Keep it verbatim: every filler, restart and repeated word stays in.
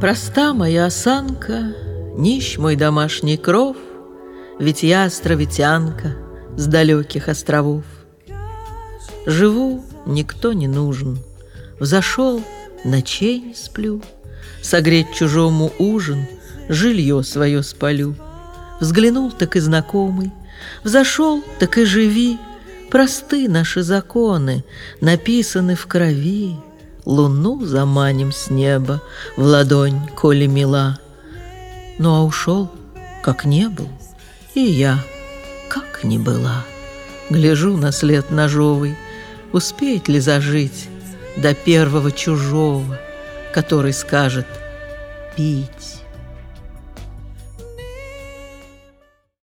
Проста моя осанка, нищ мой домашний кров, ведь я островитянка с далеких островов. Живу, никто не нужен, взошел, ночей не сплю, согреть чужому ужин, жилье свое спалю. Взглянул, так и знакомый, взошел, так и живи. Просты наши законы, написаны в крови. Луну заманим с неба в ладонь, коли мила. Ну а ушел, как не был, и я, как не была. Гляжу на след ножовый, успеет ли зажить до первого чужого, который скажет пить.